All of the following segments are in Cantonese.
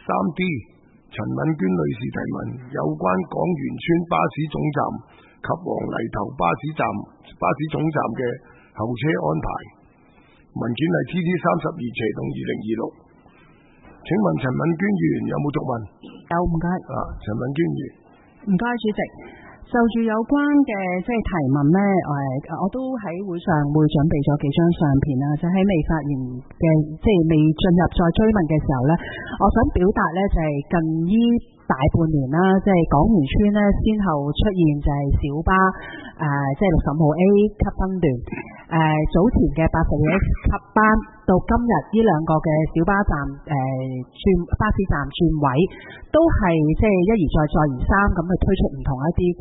3D 陳敏娟女士提問，有關港園村巴士總站及黃泥頭巴士總站嘅候車安排。文件係 TT32/2026。請問陳敏娟議員有冇讀問？ 有，唔該。 陳敏娟議員， 唔該主席。就住有關嘅提問呢，我都喺會上會準備咗幾張相片啦，就喺未發言嘅未進入再追問嘅時候呢，我想表達呢就係近呢大半年啦，港園村呢先後出現就係小巴65號A 級分段，早前嘅82X 級班，到今日呢兩個嘅小巴站巴士站轉位，都係一而再再而三咁去推出唔同一啲嘅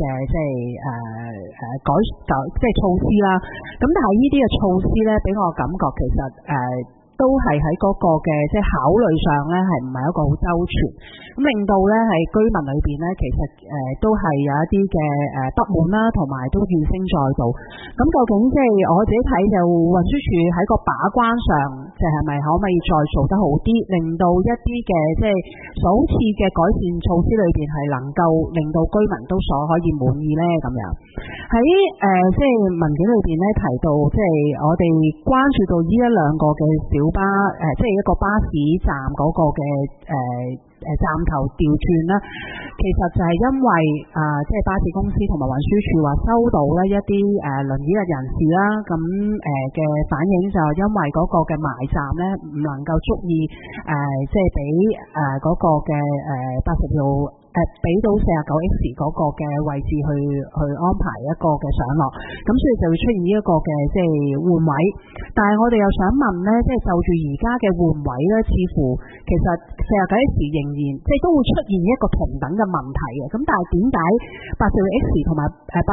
措施啦。咁但係呢啲嘅措施呢，俾我感覺其實都係喺嗰個嘅考慮上呢，係唔係一個好周全，咁令到呢係居民裏邊呢，其實都係有一啲嘅不滿啦，同埋都怨聲載道。咁究竟我自己睇就運輸署喺個把關上，係咪可唔可以再做得好啲，令到一啲嘅首次嘅改善措施裏邊係能夠令到居民都可以滿意呢？咁樣喺文件裏邊呢提到，我哋關注到呢一兩個嘅小巴一個巴士站嗰個嘅站頭調轉啦，其實就係因為巴士公司同埋運輸署話收到呢一啲輪椅嘅人士啦，咁嘅反映就因為嗰個嘅埋站呢唔能夠足以俾嗰個嘅80號俾到49X 嗰個嘅位置去安排一個嘅上落，咁所以就會出現呢一個嘅換位。但係我哋又想問呢，就住而家嘅換位呢，似乎其實49X 仍然都會出現一個同等嘅問題嘅。咁但係點解80X 同埋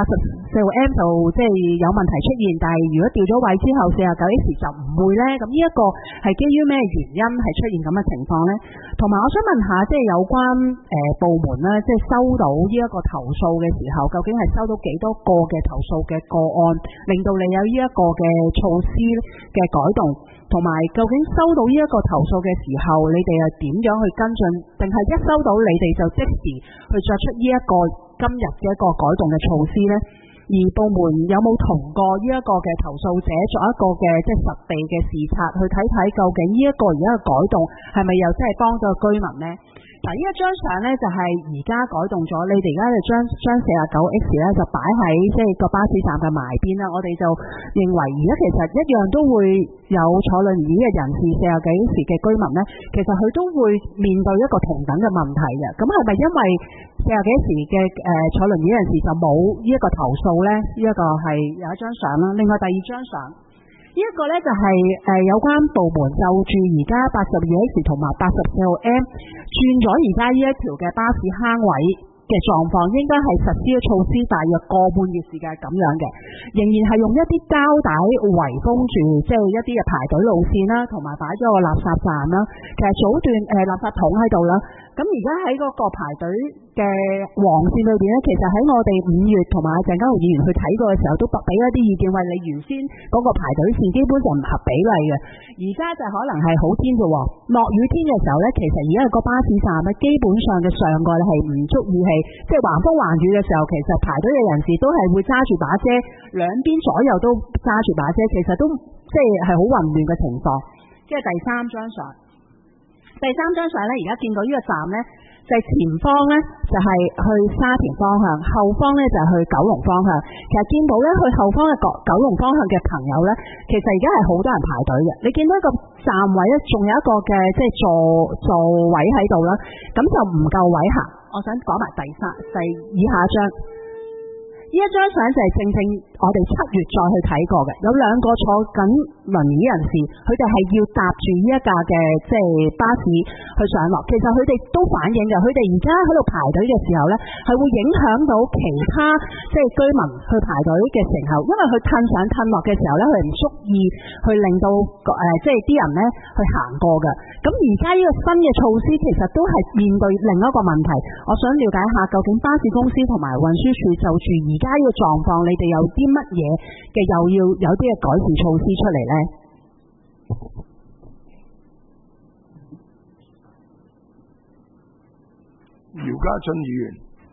84M 就有問題出現，但係如果調咗位之後49X 就唔會呢？咁呢一個係基於咩原因係出現咁嘅情況呢？同埋我想問下，有關部門收到呢一個投訴嘅時候，究竟係收到幾多個嘅投訴嘅個案，令到你有呢一個嘅措施嘅改動，同埋究竟收到呢一個投訴嘅時候，你哋又點樣去跟進，定係一收到你哋就即時去作出呢一個今日嘅一個改動嘅措施呢？而部門有冇同過呢一個嘅投訴者作一個嘅實地嘅視察，去睇睇究竟呢一個而家嘅改動係咪又真係幫咗居民呢？嗱，呢一張相呢，就係而家改動咗，你哋而家就將49X 咧就擺喺個巴士站嘅埋邊啦。我哋就認為而家其實一樣都會有坐輪椅嘅人士49X嘅居民呢，其實佢都會面對一個同等嘅問題嘅。咁係咪因為49X嘅坐輪椅人士就冇呢一個投訴呢？呢一個係有一張相啦。另外第二張相。呢一個呢就係有關部門就住而家82X 同埋84M轉咗而家呢一條嘅巴士坑位嘅狀況，應該係實施嘅措施大約個半月時間咁樣嘅，仍然係用一啲膠帶圍封住，一啲嘅排隊路線啦，同埋擺咗個垃圾站啦，其實早段垃圾桶喺度啦。咁而家喺嗰個排隊嘅黃線裏邊呢，其實喺我哋5月同埋鄭家豪議員去睇過嘅時候，都俾一啲意見，話你原先嗰個排隊線基本就唔合比例嘅，而家就可能係好天啫喎，落雨天嘅時候呢，其實而家個巴士站呢，基本上嘅上蓋係唔足以係橫風橫雨嘅時候，其實排隊嘅人士都係會揸住把遮，兩邊左右都揸住把遮，其實都係好混亂嘅情況。即係第三張相呢，而家見到呢個站呢，就係前方呢，就係去沙田方向，後方呢，就係去九龍方向。其實見到呢，去後方嘅九龍方向嘅朋友呢，其實而家係好多人排隊嘅。你見到一個站位呢，仲有一個嘅座位喺度啦，咁就唔夠位行。我想講埋以下一張。呢一張相就係正我哋7月再去睇過嘅，有兩個坐緊輪椅人士，佢哋係要搭住呢一架嘅巴士去上落。其實佢哋都反映嘅，佢哋而家喺度排隊嘅時候呢，係會影響到其他居民去排隊嘅時候，因為佢褪上褪落嘅時候呢，佢唔足以去令到啲人呢去行過嘅。咁而家呢個新嘅措施其實都係面對另一個問題，我想了解下究竟巴士公司同埋運輸署就住而家呢個狀況，你哋有啲乜嘢嘅又要有啲嘅改善措施出嚟呢？ 姚家俊議員。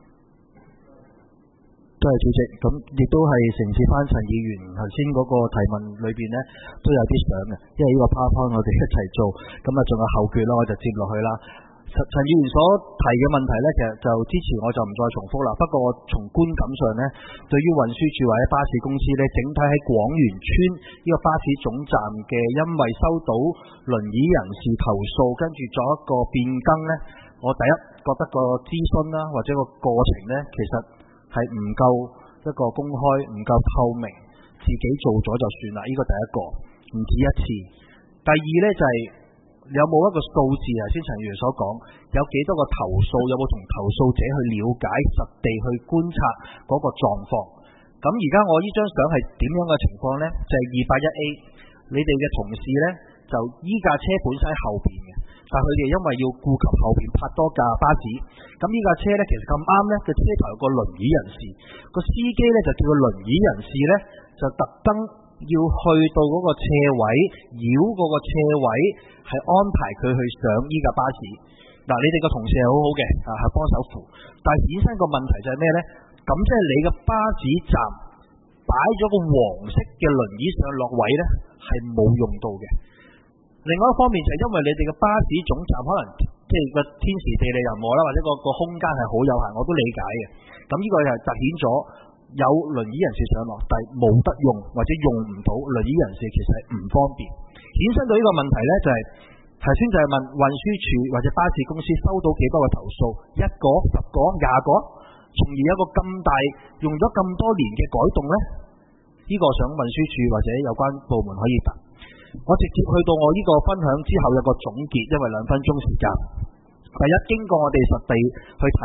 多謝主席，咁亦都係承接翻陳議員頭先嗰個提問裏邊呢，都有啲想嘅，因為呢個 PowerPoint 我哋一齊做，咁啊仲有後決啦，我就接落去啦。陳議員所提嘅問題呢，其實就之前我就唔再重複啦。不過從觀感上呢，對於運輸署或者巴士公司呢，整體喺廣源村呢個巴士總站嘅，因為收到輪椅人士投訴，跟住作一個變更呢，我第一覺得個諮詢啦，或者個過程呢，其實係唔夠一個公開，唔夠透明，自己做咗就算啦。呢個第一個，唔止一次。第二呢，就係有冇一個數字啊？先陳議員所講，有幾多個投訴，有冇同投訴者去了解，實地去觀察嗰個狀況。咁而家我呢張相係點樣嘅情況呢？就係 281A， 你哋嘅同事呢，就依架車本身喺後邊嘅，但係佢哋因為要顧及後邊泊多架巴士，咁呢架車呢，其實咁啱呢，個車頭有個輪椅人士，個司機呢，就叫個輪椅人士呢，就特登要去到嗰個車位，繞嗰個車位，係安排佢去上依架巴士。嗱，你哋個同事係好好嘅，係幫手扶，但係衍生個問題就係咩呢？咁即係你嘅巴士站擺咗個黃色嘅輪椅上落位呢，係冇用到嘅。另外一方面就係因為你哋嘅巴士總站可能即係個天時地利人和啦，或者個空間係好有限，我都理解嘅。咁呢個就係凸顯咗有輪椅人士上落，但係冇得用或者用唔到輪椅人士，其實係唔方便。衍生到呢個問題呢，就係頭先就係問運輸署或者巴士公司收到幾多個投訴，1個、10個、20個，從而有個咁大用咗咁多年嘅改動呢？呢個想運輸署或者有關部門可以答。我直接去到我呢個分享之後有個總結，因為2分鐘時間。第一，經過我哋實地去睇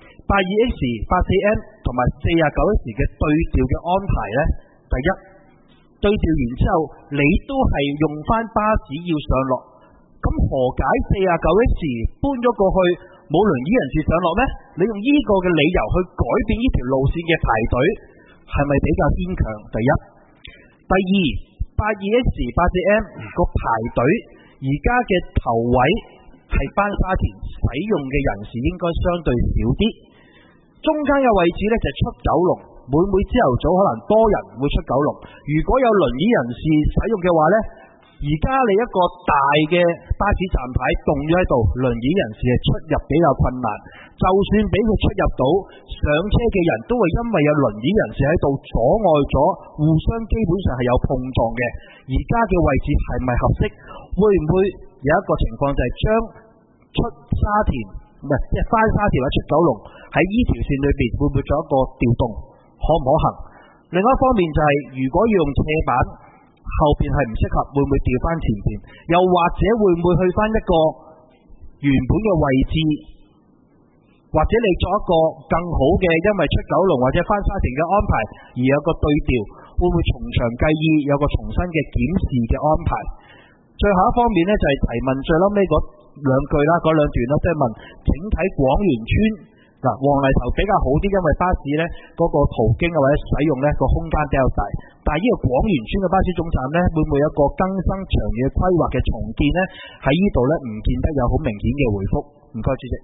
82X、84M 同埋 49X 嘅對調嘅安排呢，第一，對調完之後你都係用翻巴士要上落，咁何解 49X 搬咗過去冇輪椅人士上落咩？你用呢個嘅理由去改變呢條路線嘅排隊，係咪比較牽強？第一。第二，82X、84M 個排隊而家嘅頭位係翻沙田使用嘅人士應該相對少啲，中間嘅位置呢就出九龍，每朝頭早可能多人會出九龍，如果有輪椅人士使用嘅話呢，而家你一個大嘅巴士站牌棟咗喺度，輪椅人士係出入比較困難，就算俾佢出入到，上車嘅人都會因為有輪椅人士喺度阻礙咗，互相基本上係有碰撞嘅。而家嘅位置係咪合適？會唔會有一個情況就係將出沙田唔係即係翻沙田或者出九龍喺呢條線裏邊會唔會做一個調動？可唔可行？另外一方面就係如果要用斜板，後邊係唔適合，會唔會調翻前邊？又或者會唔會去翻一個原本嘅位置？或者你作一個更好嘅，因為出九龍或者翻沙田嘅安排，而有個對調，會唔會從長計議，有個重新嘅檢視嘅安排？最後一方面呢，就係提問最後尾嗰兩句啦，嗰兩段啦，即係問整體廣源村嗱黃泥頭比較好啲，因為巴士呢嗰個途經或者使用呢個空間比較大，但係呢個廣源村嘅巴士總站呢，會唔會有一個更新長遠規劃嘅重建呢？喺呢度呢，唔見得有好明顯嘅回覆。唔該，主席。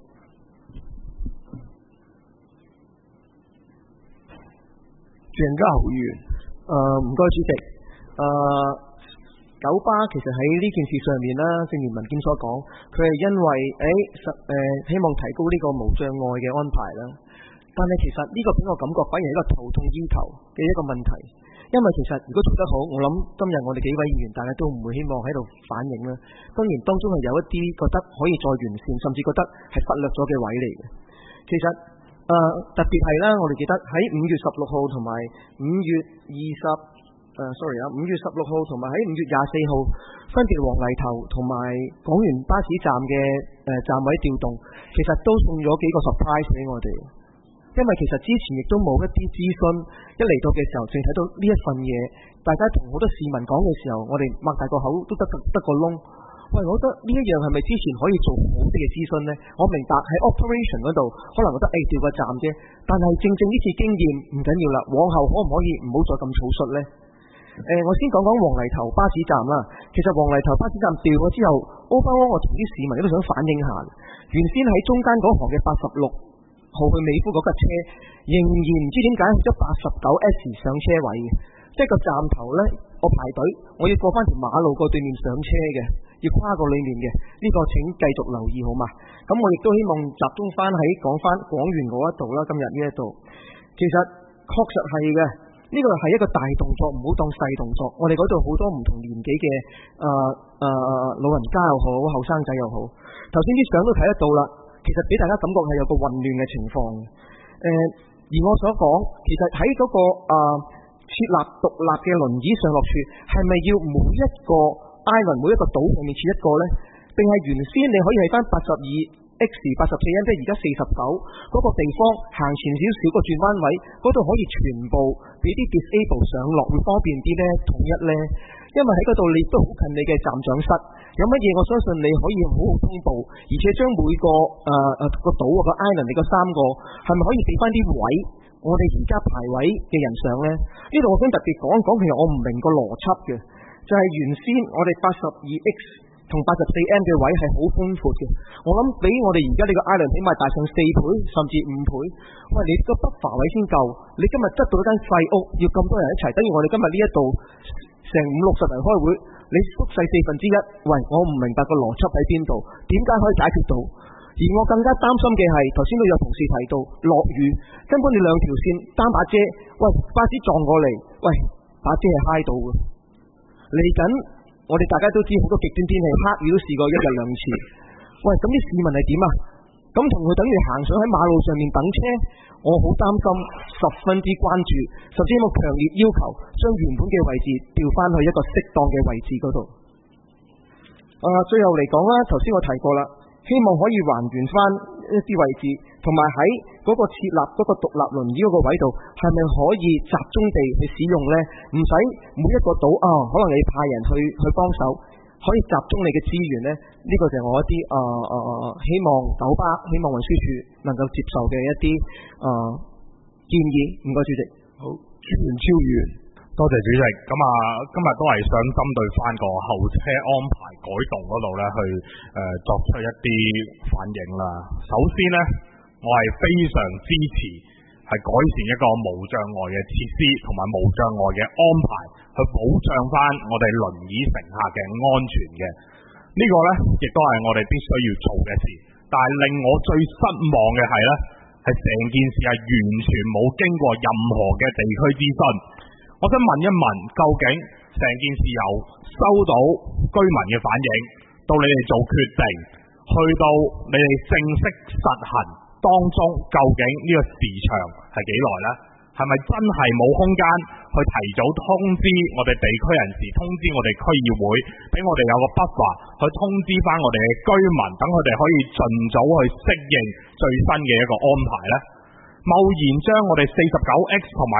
鄭家豪議員， 唔該主席。九巴其實喺呢件事上面啦，正如文件所講，佢係因為希望提高呢個無障礙嘅安排啦。但係其實呢個俾我感覺反而係一個頭痛醫頭嘅一個問題，因為其實如果做得好，我諗今日我哋幾位議員大家都唔會希望喺度反映啦。當然當中係有一啲覺得可以再完善，甚至覺得係忽略咗嘅位嚟嘅。其實特別係啦，我哋記得喺5月16號同埋5月5月16號同埋喺5月24號分別黃泥頭同埋廣源巴士站嘅站位調動，其實都送咗幾個 surprise 俾我哋。因為其實之前亦都冇一啲諮詢，一嚟到嘅時候淨睇到呢一份嘢，大家同好多市民講嘅時候，我哋擘大個口都得個窿。喂，我覺得呢一樣係咪之前可以做好啲嘅諮詢呢？我明白喺 operation 嗰度可能覺得調個站啫，但係正呢次經驗唔緊要啦，往後可唔可以唔好再咁草率呢？我先講黃泥頭巴士站啦。其實黃泥頭巴士站調咗之後，overall我同啲市民都想反映下。其原先喺中間嗰行嘅86號去美孚嗰架車，仍然唔知點解去咗89S 上車位嘅，即係個站頭呢，我排隊，我要過翻條馬路過對面上車嘅，要跨過裏面嘅，呢個請繼續留意好嘛。咁我亦都希望集中翻喺講翻廣園嗰一度啦，今日呢一度，其實確實係嘅，呢個係一個大動作，唔好當細動作。我哋嗰度好多唔同年紀嘅老人家又好，後生仔又好。頭先啲相都睇得到啦，其實俾大家感覺係有個混亂嘅情況。而我所講，其實喺嗰個設立獨立嘅輪椅上落處，係咪要每一個 island 每一個島上面設一個呢？定係原先你可以喺翻82X 84M 即係而家49嗰個地方行前少少個轉彎位，嗰度可以全部俾啲 disable 上落，會方便啲呢？統一呢？因為喺嗰度你都好近你嘅站長室，有乜嘢我相信你可以好好通報，而且將每個個島個 island 你個3個係咪可以俾翻啲位我哋而家排位嘅人上呢？呢度我想特別講一講，其實我唔明個邏輯嘅，就係原先我哋82X同84M 嘅位係好寬闊嘅，我諗比我哋而家呢個 island 起碼大上4倍甚至5倍。喂，你個buffer位先夠，你今日執到一間細屋，要咁多人一齊，等於我哋今日呢一度成50-60人開會，你縮細1/4。喂，我唔明白個邏輯喺邊度，點解可以解決到？而我更加擔心嘅係，頭先都有同事提到落雨，根本你2條線擔把遮，喂，巴士撞過嚟，喂，把遮係揩到嘅。嚟緊我哋大家都知好多極端天氣，黑雨都試過1日2次。喂，咁啲市民係點啊？咁同佢等於行上喺馬路上面等車，我好擔心，十分之關注，甚至我強烈要求將原本嘅位置調翻去一個適當嘅位置嗰度。最後嚟講啦，頭先我提過啦，希望可以還原翻一啲位置，同埋喺嗰個設立嗰個獨立輪椅嗰個位度，係咪可以集中地去使用呢？唔使每一個島可能你派人去幫手，可以集中你嘅資源呢。呢個就係我一啲希望九巴、希望運輸署能夠接受嘅一啲建議。唔該主席。 好，朱元超議員。 多謝主席。咁今日都係想針對翻個候車安排改動嗰度咧，去作出一啲反映啦。首先呢，我係非常支持係改善一個無障礙嘅設施同埋無障礙嘅安排，去保障翻我哋輪椅乘客嘅安全嘅。呢個呢，亦都係我哋必須要做嘅事。但係令我最失望嘅係呢，係成件事係完全冇經過任何嘅地區諮詢。我想問一問，究竟成件事由收到居民嘅反映，到你哋做決定，去到你哋正式實行當中，究竟呢個時長係幾耐呢？係咪真係冇空間去提早通知我哋地區人士，通知我哋區議會，俾我哋有個buffer去通知翻我哋嘅居民，等佢哋可以盡早去適應最新嘅一個安排呢？貿然將我哋 49X 同埋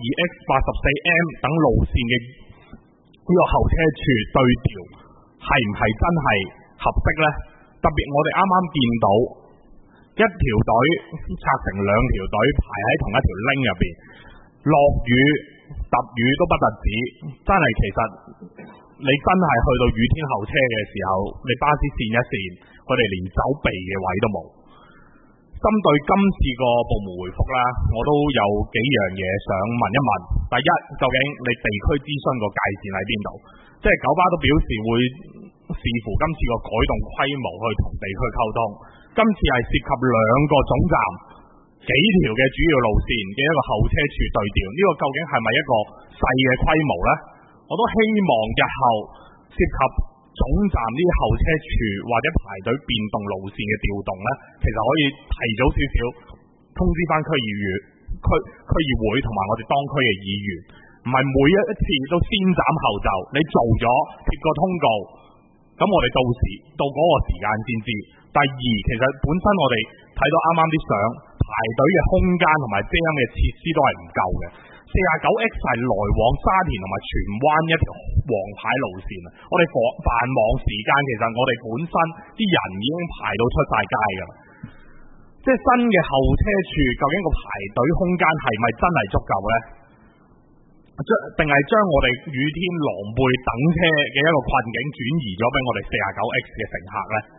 82X、84M 等路線嘅呢個候車處對調，係唔係真係合適呢？特別我哋啱啱見到一條隊拆成2條隊排喺同一條 lane 入邊，落雨揼雨都不特止，真係其實你真係去到雨天候車嘅時候，你巴士跣一跣，佢哋連走避嘅位都冇。針對今次個部門回覆啦，我都有幾樣嘢想問一問。第一，究竟你地區諮詢個界線喺邊度？即係九巴都表示會視乎今次個改動規模去同地區溝通。今次係涉及2個總站、幾條嘅主要路線嘅一個候車處對調，呢個究竟係咪一個細嘅規模呢？我都希望日後涉及總站呢啲候車處或者排隊變動路線嘅調動呢，其實可以提早少少通知翻區議會同埋我哋當區嘅議員，唔係每一次都先斬後奏，你做咗貼個通告，咁我哋到嗰個時間先知。第二，其實本身我哋睇到啱啱啲相，排隊嘅空間同埋遮陰嘅設施都係唔夠嘅。49X 係來往沙田同埋荃灣一條黃牌路線啊！我哋繁忙時間其實我哋本身啲人已經排到出晒街㗎啦。即係新嘅候車處，究竟個排隊空間係咪真係足夠呢？定係將我哋雨天狼狽等車嘅一個困境轉移咗俾我哋 49X 嘅乘客呢？即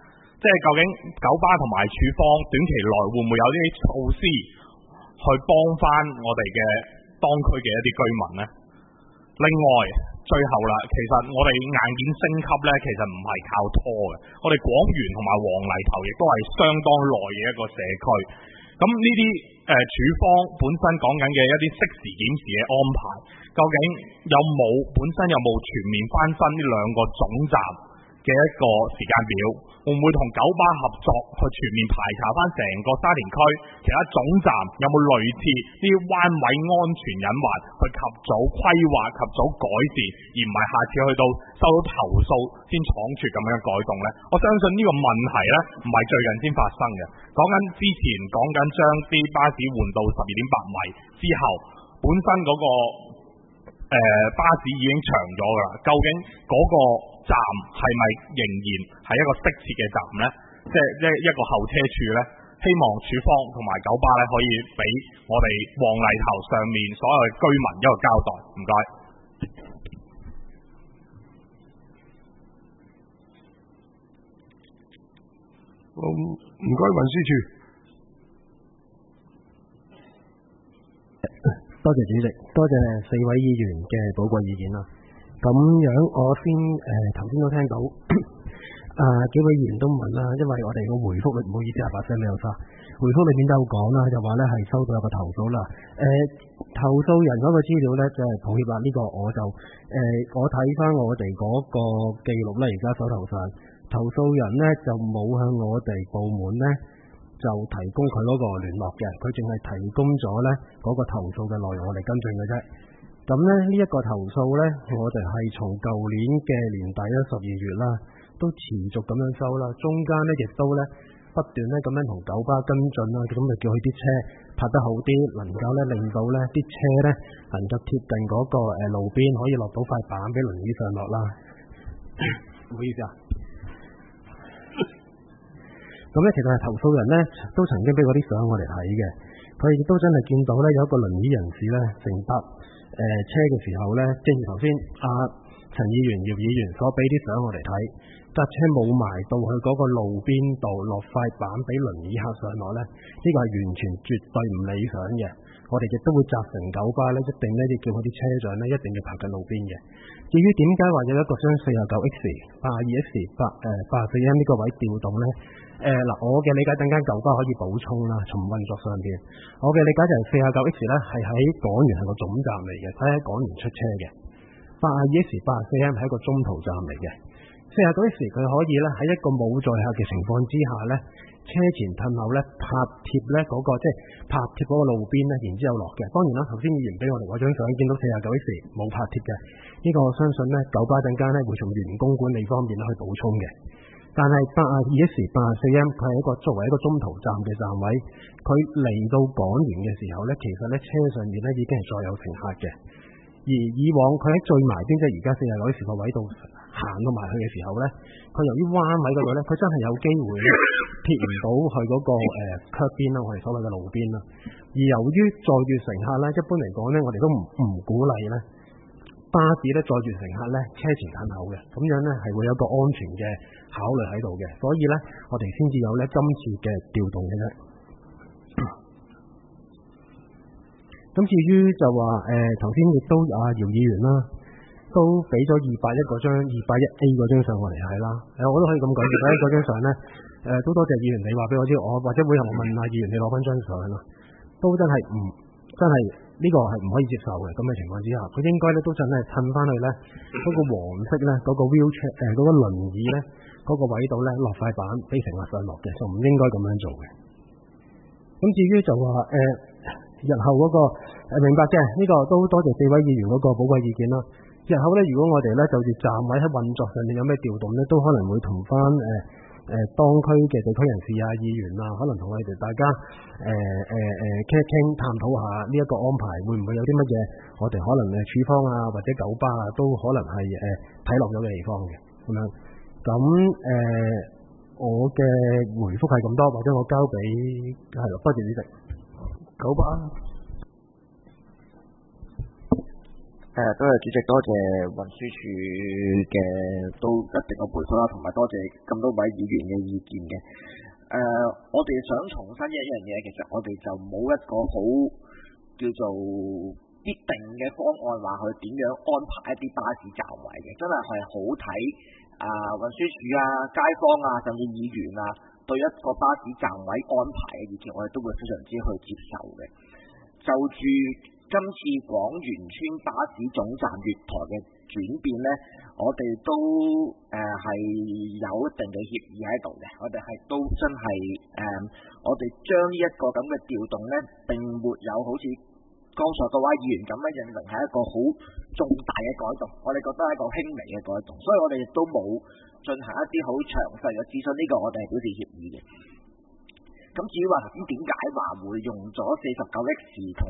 即係究竟九巴同埋處方短期內會唔會有啲措施去幫翻我哋嘅當區嘅一啲居民呢？另外，最後啦，其實我哋硬件升級呢，其實唔係靠拖嘅。我哋廣源同埋黃泥頭亦都係相當耐嘅一個社區。咁呢啲處方本身講緊嘅一啲適時檢視嘅安排，究竟本身有冇全面翻新呢兩個總站嘅一個時間表？會唔會同九巴合作去全面排查翻成個沙田區其他總站有冇類似呢啲彎位安全隱患，去及早規劃、及早改善，而唔係下次去到收到投訴先倉促咁樣改動呢？我相信呢個問題呢，唔係最近先發生嘅，講緊之前講緊將啲巴士換到12.8米之後，本身嗰個巴士已經長咗㗎啦，究竟嗰個站係咪仍然係一個適切嘅站呢？即係一個候車處呢？希望處方同埋九巴呢，可以俾我哋黃泥頭上面所有嘅居民一個交代。唔該。 唔該，運輸處。 多謝主席，多謝4位議員嘅寶貴意見啦。咁樣我先頭先都聽到幾位議員都問啦，因為我哋個回覆唔好意思把聲未有晒，回覆裏面都有講啦，就話咧係收到有個投訴啦。投訴人嗰個資料咧就係抱歉啦，呢個我就我睇翻我哋嗰個記錄咧，而家手頭上投訴人咧就冇向我哋部門咧就提供佢嗰個聯絡嘅，佢淨係提供咗咧嗰個投訴嘅內容，我哋跟進嘅啫。咁咧呢一個投訴咧，我哋係從舊年嘅年底12月啦，都持續咁樣收啦，中間咧亦都咧不斷咧咁樣同九巴跟進啦，咁就叫佢啲車拍得好啲，能夠咧令到咧啲車咧能夠貼近嗰個路邊，可以落到塊板俾輪椅上落啦。唔好意思啊。咁咧，其實係投訴人咧都曾經俾過啲相我哋睇嘅，佢亦都真係見到咧有一個輪椅人士咧乘搭車嘅時候咧，正如頭先陳議員、姚議員所俾啲相我哋睇，架車冇埋到去嗰個路邊度落塊板俾輪椅客上落咧，呢個係完全絕對唔理想嘅。我哋亦都會責成九巴咧，一定咧要叫佢啲車長咧一定要泊緊路邊嘅。至於點解話有一個將 49X、82X、84M 呢個位調動咧？我嘅理解等間九巴可以補充啦，從運作上邊，我嘅理解就係 49X 咧係喺港園係個總站嚟嘅，佢喺港園出車嘅。82X、84M 係一個中途站嚟嘅。49X 佢可以咧喺一個冇載客嘅情況之下咧，車前褪後咧拍貼咧嗰個即係拍貼嗰個路邊咧，然之後落嘅。當然啦，頭先議員俾我哋嗰張相見到 49X 冇拍貼嘅，呢個我相信咧九巴陣間咧會從員工管理方面咧去補充嘅。但係 82X、84M 佢係一個作為一個中途站嘅站位，佢嚟到港園嘅時候咧，其實咧車上面咧已經係載有乘客嘅。而以往佢喺最埋邊，即係而家49X個位度行到埋去嘅時候咧，佢由於彎位嗰度咧，佢真係有機會貼唔到去嗰個curb邊啦，我哋所謂嘅路邊啦。而由於載住乘客咧，一般嚟講咧，我哋都唔鼓勵咧巴士咧載住乘客咧車前褪後嘅，咁樣咧係會有一個安全嘅考慮喺度嘅，所以咧我哋先至有咧今次嘅調動嘅啫。咁至於就話頭先亦都姚議員啦，都俾咗201嗰張201A 嗰張相我嚟睇啦。我都可以咁講，201嗰張相咧，都多謝議員你話俾我知，我或者會後我問下議員你攞翻張相啦，都真係呢個係唔可以接受嘅。咁嘅情況之下，佢應該咧都真係褪翻去咧嗰個黃色咧嗰個 wheelchair 嗰個輪椅咧嗰個位度咧落塊板俾乘客上落嘅，就唔應該咁樣做嘅。咁至於就話日後嗰個明白嘅呢個都多謝4位議員嗰個寶貴意見啦。日後咧如果我哋咧就住站位喺運作上面有咩調動咧，都可能會同翻當區嘅地區人士議員可能同我哋大家傾一傾，探討下呢一個安排會唔會有啲乜嘢我哋可能處方或者九巴都可能係睇落咗嘅地方嘅咁樣。咁我嘅回覆係咁多，或者我交俾多謝主席。 九巴多謝主席，多謝運輸署嘅都一定嘅回覆啦，同埋多謝咁多位議員嘅意見嘅。我哋想重申一樣嘢，其實我哋就冇一個好叫做必定嘅方案話佢點樣安排一啲巴士站位嘅，真係好睇運輸署啊、街坊啊，甚至議員啊對一個巴士站位安排嘅意見，我哋都會非常之去接受嘅。就住今次廣源村巴士總站月台嘅轉變呢，我哋都係有一定嘅協議喺度嘅。我哋係都真係我哋將呢一個咁嘅調動呢，並沒有好似剛才各位議員咁樣認為係一個好重大嘅改動，我哋覺得係一個輕微嘅改動，所以我哋亦都冇進行一啲好詳細嘅諮詢，呢個我哋係表示協議嘅。咁至於話頭先點解話會用咗 49X 同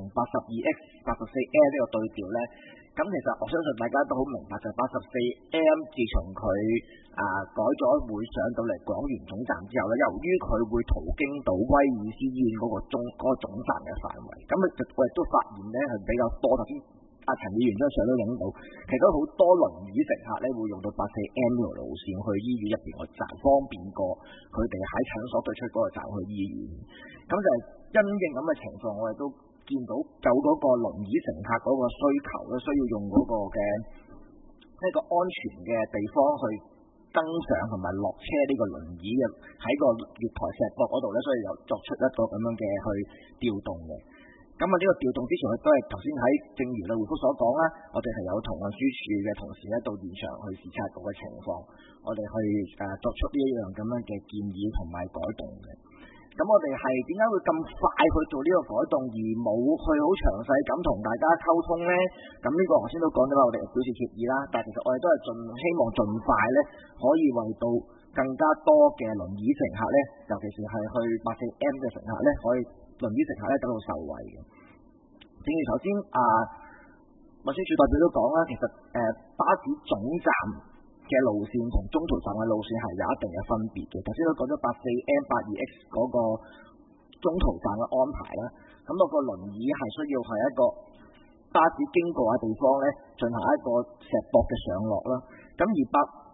82X、84M 呢個對調呢？咁其實我相信大家都好明白，就係 84M 自從佢改咗會上到嚟廣源總站之後呢，由於佢會途經到威爾斯醫院嗰個總站嘅範圍，咁我亦都發現呢係比較多。頭先陳議員都上都影到，其實好多輪椅乘客呢會用到 84M 呢條路線去醫院入邊個站，方便過佢哋喺診所對出嗰個站去醫院。咁就係因應咁嘅情況，我哋都見到有嗰個輪椅乘客嗰個需求咧，需要用嗰個嘅一個安全嘅地方去登上同埋落車呢個輪椅嘅喺個月台石角嗰度咧，所以又作出一個咁樣嘅去調動嘅。咁呢個調動之前，都係頭先喺正如你回覆所講啦，我哋係有同運輸署嘅同事咧到現場去視察嗰個情況，我哋去作出呢一樣咁樣嘅建議同埋改動嘅。咁我哋係點解會咁快去做呢個改動，而冇去好詳細咁同大家溝通呢？咁呢個頭先都講咗啦，我哋表示協議啦，但係其實我哋都係希望盡快呢，可以為到更加多嘅輪椅乘客呢，尤其是係去 84M 嘅乘客呢，可以輪椅乘客呢得到受惠嘅。正如頭先運輸署代表都講啦，其實巴士總站嘅路線同中途站嘅路線係有一定嘅分別嘅。頭先都講咗 84M、82X 嗰個中途站嘅安排啦，咁嗰個輪椅係需要係一個巴士經過嘅地方呢，進行一個石壆嘅上落啦。咁而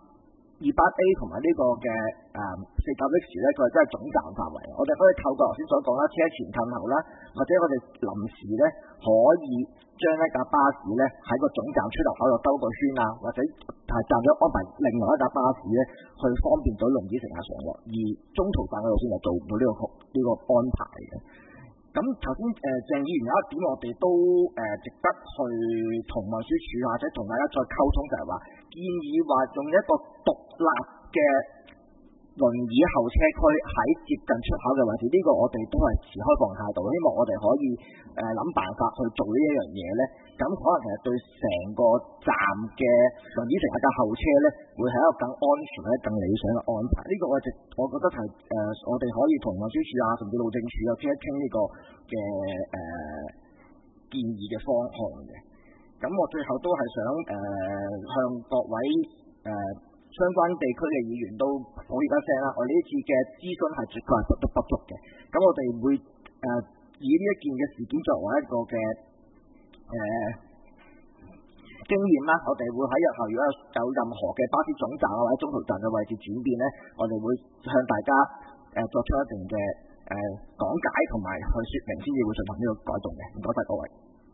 28A 同埋呢個嘅49X 呢，佢係真係總站範圍。我哋可以透過頭先所講啦，車前褪後啦，或者我哋臨時呢可以將一架巴士呢喺個總站出入口度兜個圈啊，或者係站咗安排另外一架巴士呢去方便到輪椅乘客上落。而中途站嘅路線就做唔到呢個安排嘅。咁頭先鄭議員有一點我哋都值得去同運輸署或者同大家再溝通，就係話建議話用一個獨立嘅輪椅候車區喺接近出口嘅位置，呢個我哋都係持開放態度，希望我哋可以諗辦法去做呢一樣嘢呢。咁可能其實對成個站嘅輪椅乘客嘅候車呢，會係一個更安全或者更理想嘅安排。呢個我覺得係我哋可以同運輸署啊，甚至路政署啊傾一傾呢個嘅建議嘅方向嘅。咁我最後都係想向各位相關地區嘅議員都抱歉一聲啦，我呢次嘅諮詢係絕對係不足嘅。咁我哋會以呢一件嘅事件作為一個嘅經驗啦，我哋會喺日後如果有任何嘅巴士總站或者中途站嘅位置轉變呢，我哋會向大家作出一定嘅講解同埋去說明，先至會進行呢個改動嘅。唔該晒各位。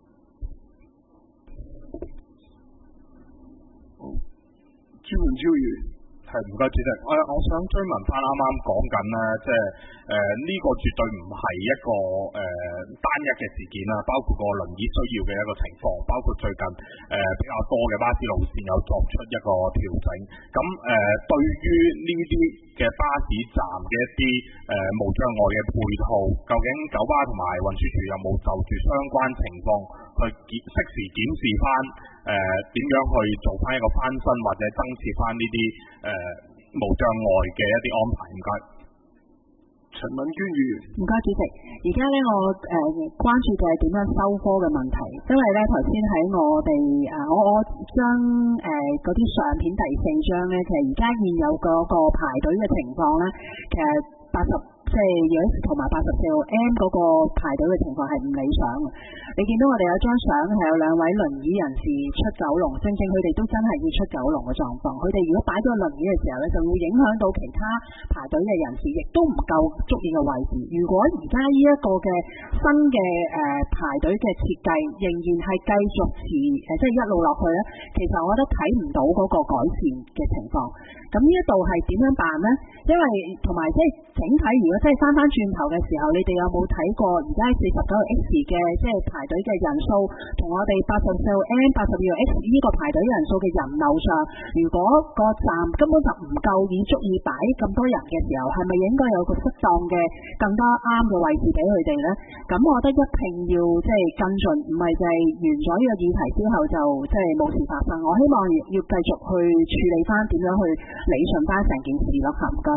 朱文超議員， 係唔該主席。我想追問翻啱啱講緊咧，即係呢個絕對唔係一個單一嘅事件啦，包括個輪椅需要嘅一個情況，包括最近比較多嘅巴士路線有作出一個調整。咁對於呢啲嘅巴士站嘅一啲無障礙嘅配套，究竟九巴同埋運輸署有冇就住相關情況去適時檢視翻點樣去做翻一個翻新或者增設翻呢啲無障礙嘅一啲安排？唔該。 陳敏娟議員， 唔該主席。而家呢，我關注嘅係點樣收科嘅問題，因為呢頭先喺我哋我將嗰啲相片第4張呢，其實而家現有嗰個排隊嘅情況呢，其實即係 US 同埋84M 嗰個排隊嘅情況係唔理想嘅。你見到我哋有張相係有兩位輪椅人士出九龍，正正佢哋都真係要出九龍嘅狀況。佢哋如果擺咗輪椅嘅時候咧，就會影響到其他排隊嘅人士，亦都唔夠足以嘅位置。如果而家呢一個嘅新嘅排隊嘅設計仍然係繼續即係一路落去咧，其實我覺得睇唔到嗰個改善嘅情況。咁呢一度係點樣辦呢？因為同埋即係整體，如果真係翻轉頭嘅時候，你哋有冇睇過而家 49X 嘅即係排隊嘅人數，同我哋 84M、82X 呢個排隊人數嘅人流上，如果個站根本就唔夠以足以擺咁多人嘅時候，係咪應該有個適當嘅更加啱嘅位置俾佢哋呢？咁我覺得一定要即係跟進，唔係就係完咗呢個議題之後就即係冇事發生。我希望要繼續去處理翻點樣去理順翻成件事咯，唔該。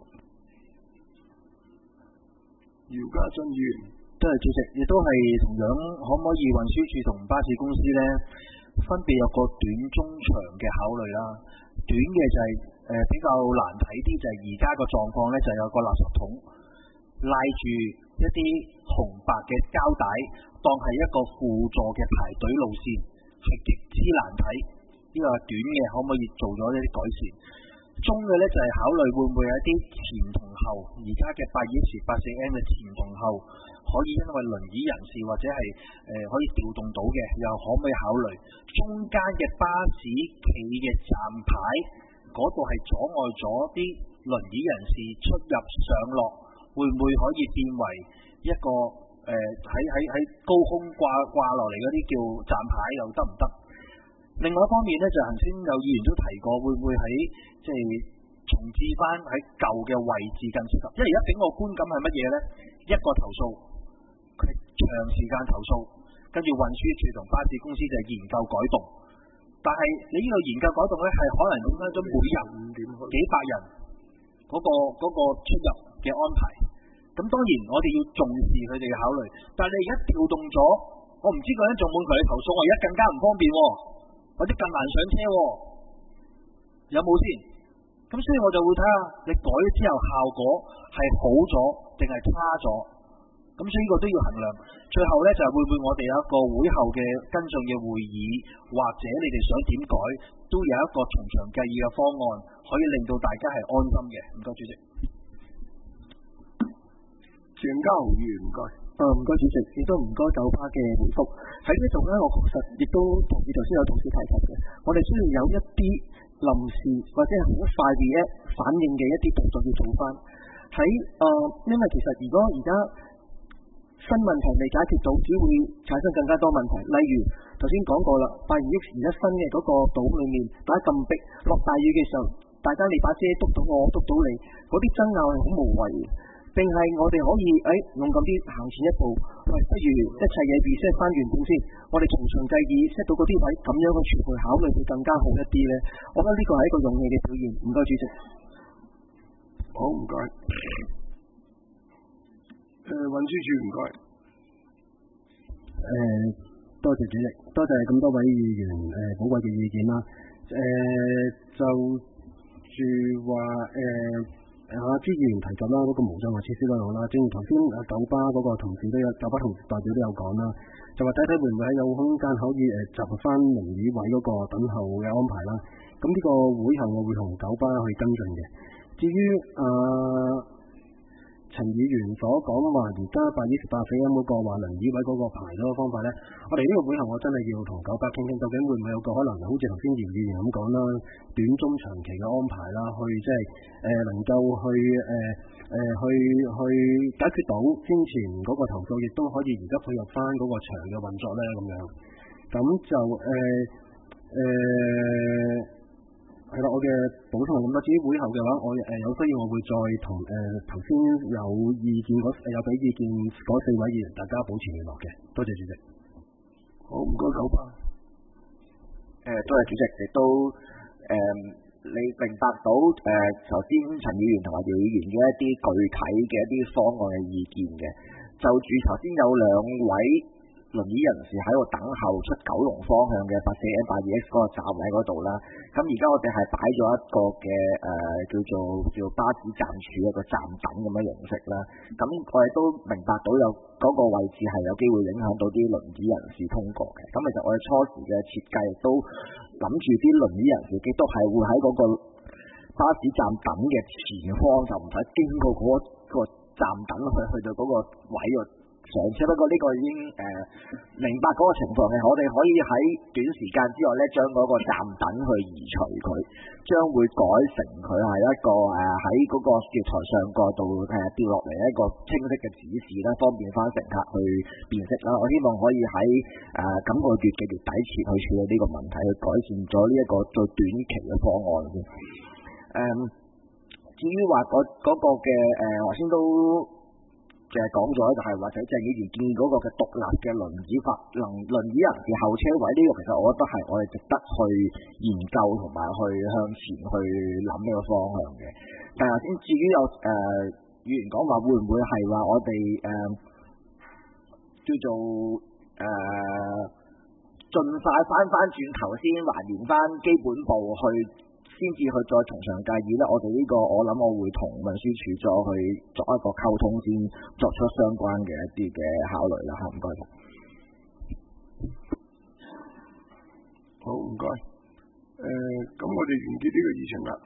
姚家俊議員， 都係主席，亦都係同樣，可唔可以運輸署同巴士公司呢分別有個短、中、長嘅考慮啦？短嘅就係比較難睇啲，就係而家個狀況呢，就有個垃圾桶拉住一啲紅白嘅膠帶，當係一個輔助嘅排隊路線，係極之難睇。呢個係短嘅，可唔可以做咗一啲改善？中嘅呢，就係考慮會唔會有一啲前同後，而家嘅 82X、84M 嘅前同後可以因為輪椅人士或者係可以調動到嘅，又可唔可以考慮中間嘅巴士企嘅站牌嗰度係阻礙咗啲輪椅人士出入上落，會唔會可以變為一個喺高空掛落嚟嗰啲叫站牌又得唔得？另外一方面呢，就頭先有議員都提過，會唔會喺即係重置翻喺舊嘅位置更適合？因為而家俾我觀感係乜嘢呢？一個投訴，佢長時間投訴，跟住運輸署同巴士公司就研究改動。但係你呢個研究改動呢，係可能影響咗每日幾百人嗰個出入嘅安排。咁當然我哋要重視佢哋嘅考慮，但係你而家調動咗，我唔知個人仲冇同你投訴，我而家更加唔方便或者更難上車有冇先？咁所以我就會睇下你改咗之後效果係好咗定係差咗。咁所以呢個都要衡量。最後呢，就係會唔會我哋有一個會後嘅跟進嘅會議，或者你哋想點改，都有一個從長計議嘅方案，可以令到大家係安心嘅。唔該主席。 鄭家豪議員，唔該。 唔該主席，亦都唔該九巴嘅回覆。喺呢度呢，我確實亦都同意頭先有同事提及嘅，我哋需要有一啲臨時或者係好快嘅反應嘅一啲動作要做翻。因為其實如果而家新問題未解決到，只會產生更加多問題。例如頭先講過啦，82X而家新嘅嗰個島裏面大家咁逼，落大雨嘅時候，大家你把遮篤到我，篤到你，嗰啲爭拗係好無謂嘅。定係我哋可以勇敢啲行前一步，不如一切嘢 reset 翻原本先。我哋從長計議 set 到嗰啲位，咁樣嘅全盤考慮會更加好一啲呢。我覺得呢個係一個勇氣嘅表現。唔該主席。 好，唔該。運輸署唔該。 多謝主席，多謝咁多位議員寶貴嘅意見啦。就住話朱議員提及啦，嗰個無障礙設施都好啦。正如頭先九巴嗰個同事都有，九巴同事代表都有講啦，就話睇睇會唔會喺有空間可以集合翻輪椅位嗰個等候嘅安排啦。咁呢個會後我會同九巴去跟進嘅。至於陳議員所講話而家82X 84M嗰個話輪椅位嗰個排嗰個方法呢，我哋呢個會後我真係要同九巴傾傾，究竟會唔會有個可能好似頭先姚議員咁講啦，短中長期嘅安排啦，去即係能夠去解決到先前嗰個投訴，亦都可以而家配合翻嗰個場嘅運作呢。咁樣。咁就係啦，我嘅補充咁多。至於會後嘅話，我有需要我會再同頭先有意見有俾意見嗰4位議員，大家保持聯絡嘅。多謝主席。 好，唔該九巴。 多謝主席，亦都你明白到頭先陳議員同埋姚議員嘅一啲具體嘅一啲方案嘅意見嘅。就住頭先有兩位輪椅人士喺度等候出九龍方向嘅84M82X 嗰個站位嗰度啦。咁而家我哋係擺咗一個嘅叫巴士站處一個站等咁嘅形式啦。咁我哋都明白到有嗰個位置係有機會影響到啲輪椅人士通過嘅。咁其實我哋初時嘅設計亦都諗住啲輪椅人士亦都係會喺嗰個巴士站等嘅前方，就唔使經過嗰個站等去到嗰個位度上車。不過呢個已經明白嗰個情況嘅，我哋可以喺短時間之內咧將嗰個站等去移除佢，將會改成佢係一個喺嗰個月台上角度掉落嚟一個清晰嘅指示啦，方便翻乘客去辨識啦。我希望可以喺今個月嘅月底前去處理呢個問題，去改善咗呢一個最短期嘅方案先。至於話嗰個嘅頭先都講咗，就係或者鄭議員建議嗰個嘅獨立嘅輪椅人士候車位，呢個其實我覺得係我哋值得去研究同埋去向前去諗呢個方向嘅。但係頭先至於有議員講話會唔會係話我哋叫做盡快翻轉頭先還原翻基本步去先至去再從長計議咧，我哋呢個我諗我會同運輸署再去作一個溝通先，作出相關嘅一啲嘅考慮啦。唔該晒。 好，唔該。咁我哋完結呢個議程啦。